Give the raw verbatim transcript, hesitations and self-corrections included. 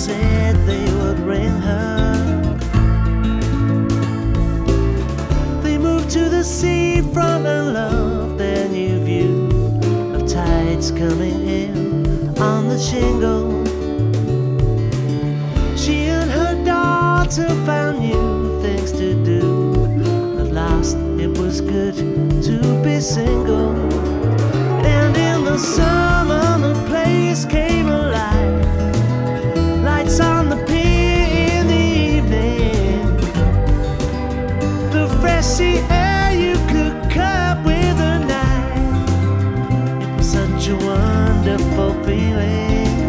said they would ring her. They moved to the seafront and loved their new view of tides coming in on the shingle. She and her daughter found new things to do. At last it was good to be single. And in the summer the place came alive. Lights on the pier in the evening. The fresh sea air you could cut with a knife. It was such a wonderful feeling.